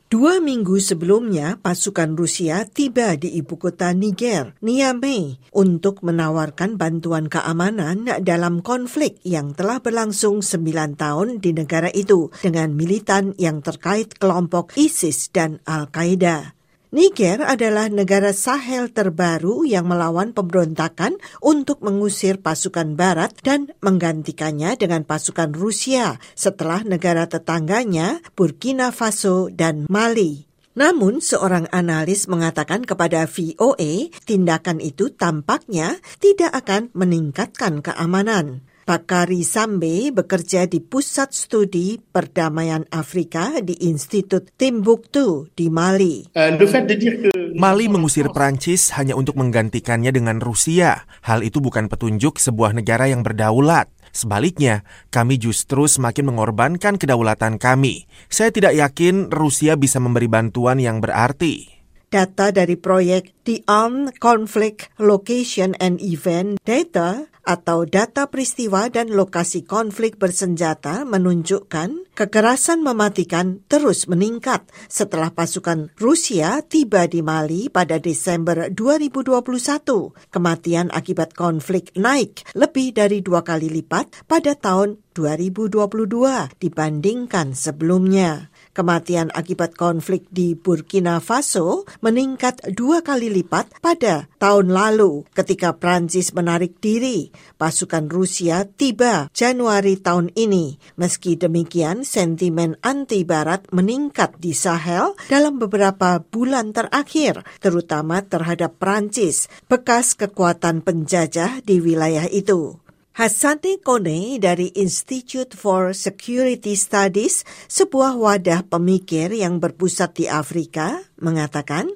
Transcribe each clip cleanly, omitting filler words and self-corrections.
2 minggu sebelumnya, pasukan Rusia tiba di ibu kota Niger, Niamey, untuk menawarkan bantuan keamanan dalam konflik yang telah berlangsung 9 tahun di negara itu dengan militan yang terkait kelompok ISIS dan Al-Qaeda. Niger adalah negara Sahel terbaru yang melawan pemberontakan untuk mengusir pasukan Barat dan menggantikannya dengan pasukan Rusia setelah negara tetangganya Burkina Faso dan Mali. Namun, seorang analis mengatakan kepada VOA, tindakan itu tampaknya tidak akan meningkatkan keamanan. Bakary Sambe bekerja di Pusat Studi Perdamaian Afrika di Institut Timbuktu di Mali. Mali mengusir Prancis hanya untuk menggantikannya dengan Rusia. Hal itu bukan petunjuk sebuah negara yang berdaulat. Sebaliknya, kami justru semakin mengorbankan kedaulatan kami. Saya tidak yakin Rusia bisa memberi bantuan yang berarti. Data dari proyek The Armed Conflict Location and Event Data atau data peristiwa dan lokasi konflik bersenjata menunjukkan kekerasan mematikan terus meningkat setelah pasukan Rusia tiba di Mali pada Desember 2021. Kematian akibat konflik naik lebih dari 2 kali lipat pada tahun 2022 dibandingkan sebelumnya. Kematian akibat konflik di Burkina Faso meningkat 2 kali lipat pada tahun lalu ketika Prancis menarik diri. Pasukan Rusia tiba Januari tahun ini. Meski demikian, sentimen anti-Barat meningkat di Sahel dalam beberapa bulan terakhir, terutama terhadap Prancis, bekas kekuatan penjajah di wilayah itu. Hassane Kone dari Institute for Security Studies, sebuah wadah pemikir yang berpusat di Afrika, mengatakan,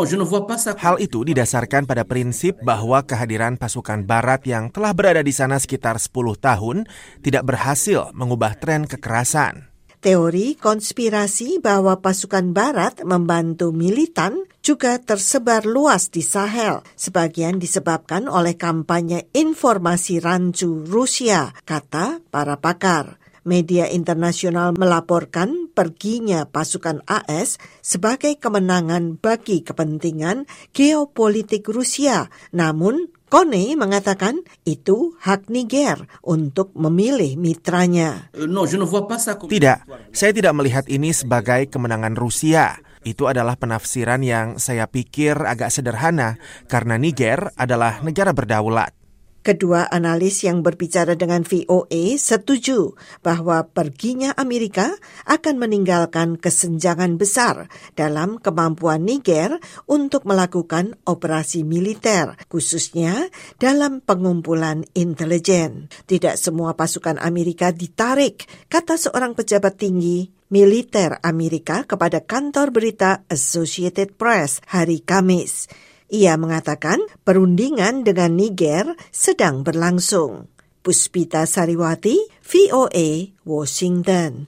hal itu didasarkan pada prinsip bahwa kehadiran pasukan Barat yang telah berada di sana sekitar 10 tahun tidak berhasil mengubah tren kekerasan. Teori konspirasi bahwa pasukan Barat membantu militan juga tersebar luas di Sahel. Sebagian disebabkan oleh kampanye informasi rancu Rusia, kata para pakar. Media internasional melaporkan perginya pasukan AS sebagai kemenangan bagi kepentingan geopolitik Rusia. Namun, Kone mengatakan itu hak Niger untuk memilih mitranya. Tidak, saya tidak melihat ini sebagai kemenangan Rusia. Itu adalah penafsiran yang saya pikir agak sederhana karena Niger adalah negara berdaulat. Kedua analis yang berbicara dengan VOA setuju bahwa perginya Amerika akan meninggalkan kesenjangan besar dalam kemampuan Niger untuk melakukan operasi militer, khususnya dalam pengumpulan intelijen. Tidak semua pasukan Amerika ditarik, kata seorang pejabat tinggi militer Amerika kepada kantor berita Associated Press hari Kamis. Ia mengatakan perundingan dengan Niger sedang berlangsung. Puspita Sariwati, VOA, Washington.